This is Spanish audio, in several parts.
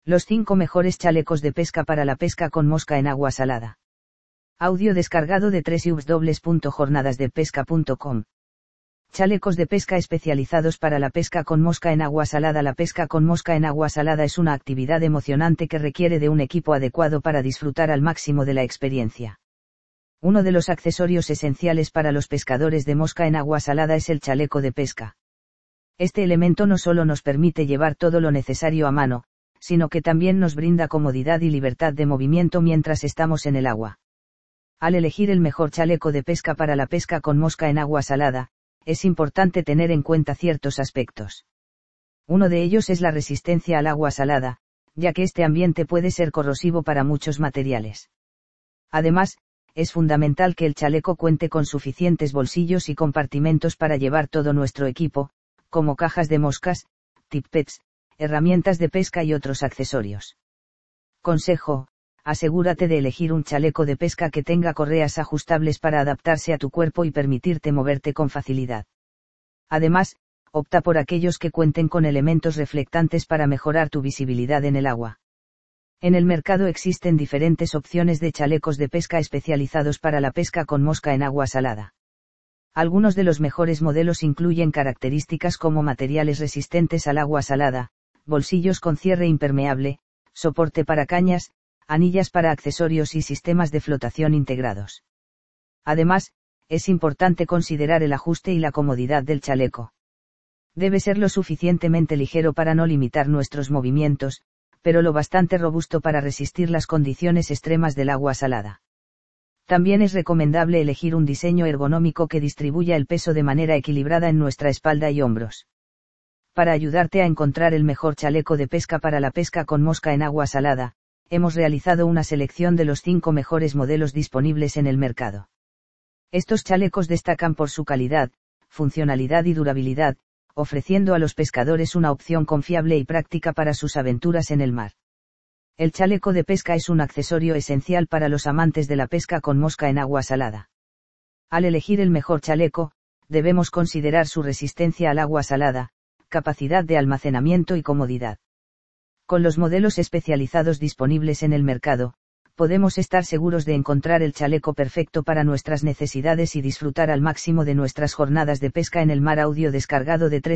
Los 5 mejores chalecos de pesca para la pesca con mosca en agua salada. Audio descargado de www.jornadasdepesca.com. Chalecos de pesca especializados para la pesca con mosca en agua salada. La pesca con mosca en agua salada es una actividad emocionante que requiere de un equipo adecuado para disfrutar al máximo de la experiencia. Uno de los accesorios esenciales para los pescadores de mosca en agua salada es el chaleco de pesca. Este elemento no solo nos permite llevar todo lo necesario a mano, sino que también nos brinda comodidad y libertad de movimiento mientras estamos en el agua. Al elegir el mejor chaleco de pesca para la pesca con mosca en agua salada, es importante tener en cuenta ciertos aspectos. Uno de ellos es la resistencia al agua salada, ya que este ambiente puede ser corrosivo para muchos materiales. Además, es fundamental que el chaleco cuente con suficientes bolsillos y compartimentos para llevar todo nuestro equipo, como cajas de moscas, tippets, herramientas de pesca y otros accesorios. Consejo: asegúrate de elegir un chaleco de pesca que tenga correas ajustables para adaptarse a tu cuerpo y permitirte moverte con facilidad. Además, opta por aquellos que cuenten con elementos reflectantes para mejorar tu visibilidad en el agua. En el mercado existen diferentes opciones de chalecos de pesca especializados para la pesca con mosca en agua salada. Algunos de los mejores modelos incluyen características como materiales resistentes al agua salada, bolsillos con cierre impermeable, soporte para cañas, anillas para accesorios y sistemas de flotación integrados. Además, es importante considerar el ajuste y la comodidad del chaleco. Debe ser lo suficientemente ligero para no limitar nuestros movimientos, pero lo bastante robusto para resistir las condiciones extremas del agua salada. También es recomendable elegir un diseño ergonómico que distribuya el peso de manera equilibrada en nuestra espalda y hombros. Para ayudarte a encontrar el mejor chaleco de pesca para la pesca con mosca en agua salada, hemos realizado una selección de los 5 mejores modelos disponibles en el mercado. Estos chalecos destacan por su calidad, funcionalidad y durabilidad, ofreciendo a los pescadores una opción confiable y práctica para sus aventuras en el mar. El chaleco de pesca es un accesorio esencial para los amantes de la pesca con mosca en agua salada. Al elegir el mejor chaleco, debemos considerar su resistencia al agua salada, capacidad de almacenamiento y comodidad. Con los modelos especializados disponibles en el mercado, podemos estar seguros de encontrar el chaleco perfecto para nuestras necesidades y disfrutar al máximo de nuestras jornadas de pesca en el mar. Audio descargado de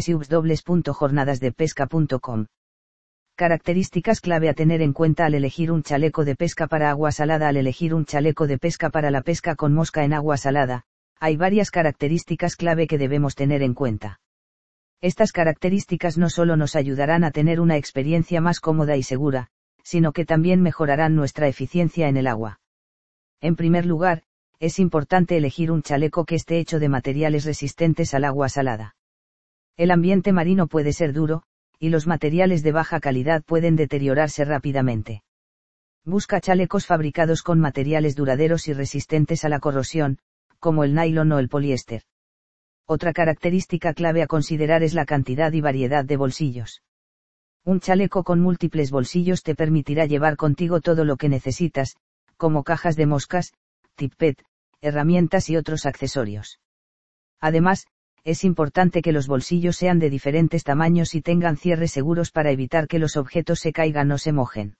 www.jornadasdepesca.com. Características clave a tener en cuenta al elegir un chaleco de pesca para agua salada. Al elegir un chaleco de pesca para la pesca con mosca en agua salada, hay varias características clave que debemos tener en cuenta. Estas características no solo nos ayudarán a tener una experiencia más cómoda y segura, sino que también mejorarán nuestra eficiencia en el agua. En primer lugar, es importante elegir un chaleco que esté hecho de materiales resistentes al agua salada. El ambiente marino puede ser duro, y los materiales de baja calidad pueden deteriorarse rápidamente. Busca chalecos fabricados con materiales duraderos y resistentes a la corrosión, como el nylon o el poliéster. Otra característica clave a considerar es la cantidad y variedad de bolsillos. Un chaleco con múltiples bolsillos te permitirá llevar contigo todo lo que necesitas, como cajas de moscas, tippet, herramientas y otros accesorios. Además, es importante que los bolsillos sean de diferentes tamaños y tengan cierres seguros para evitar que los objetos se caigan o se mojen.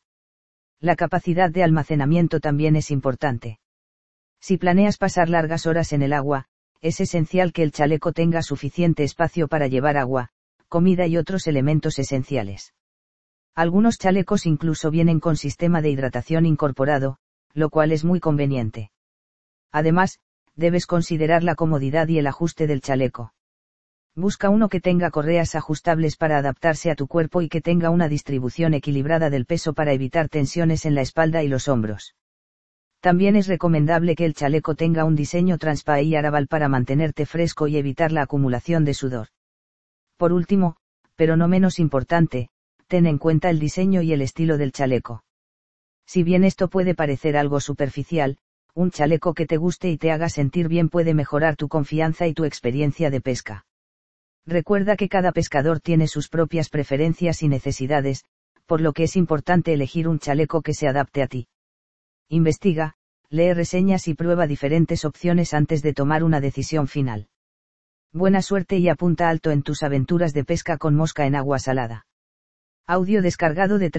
La capacidad de almacenamiento también es importante. Si planeas pasar largas horas en el agua, es esencial que el chaleco tenga suficiente espacio para llevar agua, comida y otros elementos esenciales. Algunos chalecos incluso vienen con sistema de hidratación incorporado, lo cual es muy conveniente. Además, debes considerar la comodidad y el ajuste del chaleco. Busca uno que tenga correas ajustables para adaptarse a tu cuerpo y que tenga una distribución equilibrada del peso para evitar tensiones en la espalda y los hombros. También es recomendable que el chaleco tenga un diseño transpireable para mantenerte fresco y evitar la acumulación de sudor. Por último, pero no menos importante, ten en cuenta el diseño y el estilo del chaleco. Si bien esto puede parecer algo superficial, un chaleco que te guste y te haga sentir bien puede mejorar tu confianza y tu experiencia de pesca. Recuerda que cada pescador tiene sus propias preferencias y necesidades, por lo que es importante elegir un chaleco que se adapte a ti. Investiga, lee reseñas y prueba diferentes opciones antes de tomar una decisión final. Buena suerte y apunta alto en tus aventuras de pesca con mosca en agua salada. Audio descargado de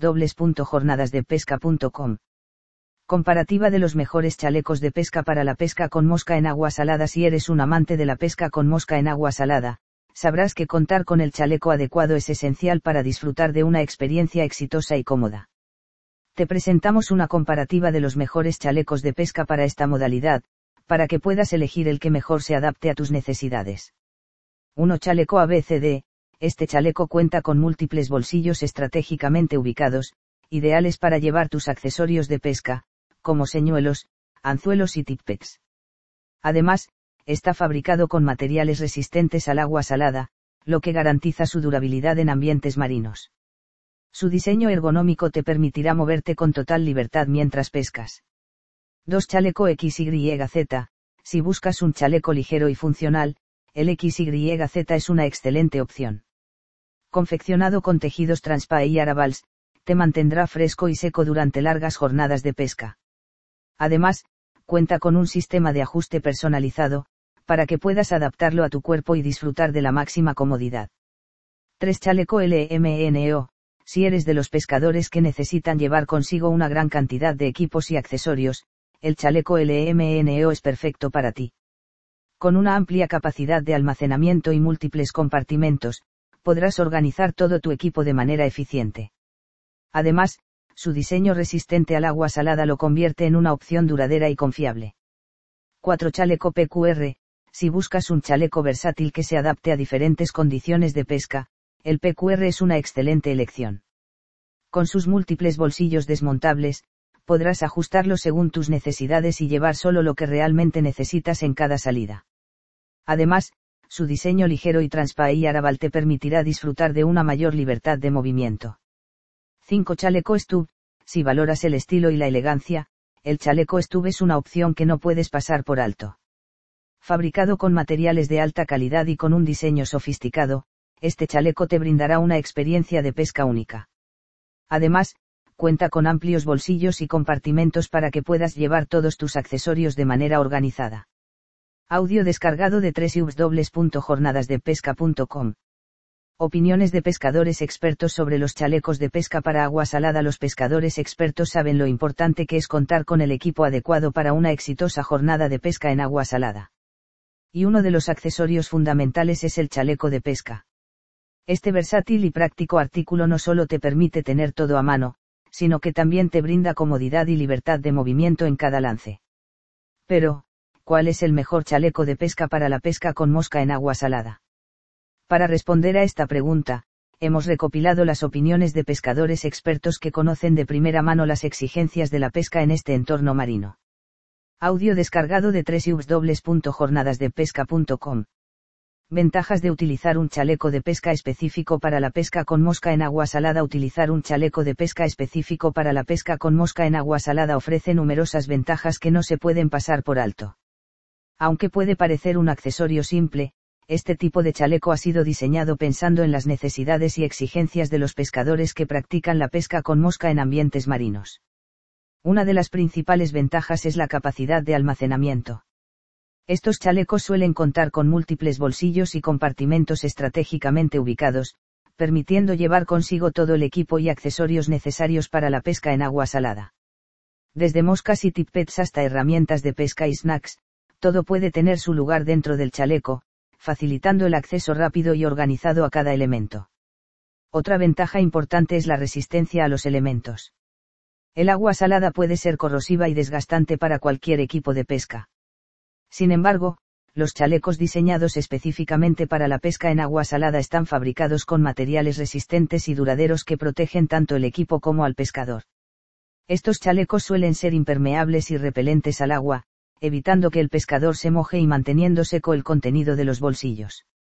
www.jornadasdepesca.com. Comparativa de los mejores chalecos de pesca para la pesca con mosca en agua salada. Si eres un amante de la pesca con mosca en agua salada, sabrás que contar con el chaleco adecuado es esencial para disfrutar de una experiencia exitosa y cómoda. Te presentamos una comparativa de los mejores chalecos de pesca para esta modalidad, para que puedas elegir el que mejor se adapte a tus necesidades. 1. Chaleco ABCD. Este chaleco cuenta con múltiples bolsillos estratégicamente ubicados, ideales para llevar tus accesorios de pesca, como señuelos, anzuelos y tippets. Además, está fabricado con materiales resistentes al agua salada, lo que garantiza su durabilidad en ambientes marinos. Su diseño ergonómico te permitirá moverte con total libertad mientras pescas. 2. Chaleco XYZ. Si buscas un chaleco ligero y funcional, el XYZ es una excelente opción. Confeccionado con tejidos Transpae y Aravals, te mantendrá fresco y seco durante largas jornadas de pesca. Además, cuenta con un sistema de ajuste personalizado, para que puedas adaptarlo a tu cuerpo y disfrutar de la máxima comodidad. 3. Chaleco LMNO. Si eres de los pescadores que necesitan llevar consigo una gran cantidad de equipos y accesorios, el chaleco LMNO es perfecto para ti. Con una amplia capacidad de almacenamiento y múltiples compartimentos, podrás organizar todo tu equipo de manera eficiente. Además, su diseño resistente al agua salada lo convierte en una opción duradera y confiable. 4. Chaleco PQR. Si buscas un chaleco versátil que se adapte a diferentes condiciones de pesca, el PQR es una excelente elección. Con sus múltiples bolsillos desmontables, podrás ajustarlo según tus necesidades y llevar solo lo que realmente necesitas en cada salida. Además, su diseño ligero y Transpae y Araval te permitirá disfrutar de una mayor libertad de movimiento. 5. Chaleco Stub. Si valoras el estilo y la elegancia, el chaleco Stub es una opción que no puedes pasar por alto. Fabricado con materiales de alta calidad y con un diseño sofisticado, este chaleco te brindará una experiencia de pesca única. Además, cuenta con amplios bolsillos y compartimentos para que puedas llevar todos tus accesorios de manera organizada. Audio descargado de www.jornadasdepesca.com. Opiniones de pescadores expertos sobre los chalecos de pesca para agua salada. Los pescadores expertos saben lo importante que es contar con el equipo adecuado para una exitosa jornada de pesca en agua salada. Y uno de los accesorios fundamentales es el chaleco de pesca. Este versátil y práctico artículo no solo te permite tener todo a mano, sino que también te brinda comodidad y libertad de movimiento en cada lance. Pero, ¿cuál es el mejor chaleco de pesca para la pesca con mosca en agua salada? Para responder a esta pregunta, hemos recopilado las opiniones de pescadores expertos que conocen de primera mano las exigencias de la pesca en este entorno marino. Audio descargado de www.jornadasdepesca.com. Ventajas de utilizar un chaleco de pesca específico para la pesca con mosca en agua salada. Utilizar un chaleco de pesca específico para la pesca con mosca en agua salada ofrece numerosas ventajas que no se pueden pasar por alto. Aunque puede parecer un accesorio simple, este tipo de chaleco ha sido diseñado pensando en las necesidades y exigencias de los pescadores que practican la pesca con mosca en ambientes marinos. Una de las principales ventajas es la capacidad de almacenamiento. Estos chalecos suelen contar con múltiples bolsillos y compartimentos estratégicamente ubicados, permitiendo llevar consigo todo el equipo y accesorios necesarios para la pesca en agua salada. Desde moscas y tippets hasta herramientas de pesca y snacks, todo puede tener su lugar dentro del chaleco, facilitando el acceso rápido y organizado a cada elemento. Otra ventaja importante es la resistencia a los elementos. El agua salada puede ser corrosiva y desgastante para cualquier equipo de pesca. Sin embargo, los chalecos diseñados específicamente para la pesca en agua salada están fabricados con materiales resistentes y duraderos que protegen tanto el equipo como al pescador. Estos chalecos suelen ser impermeables y repelentes al agua, evitando que el pescador se moje y manteniendo seco el contenido de los bolsillos.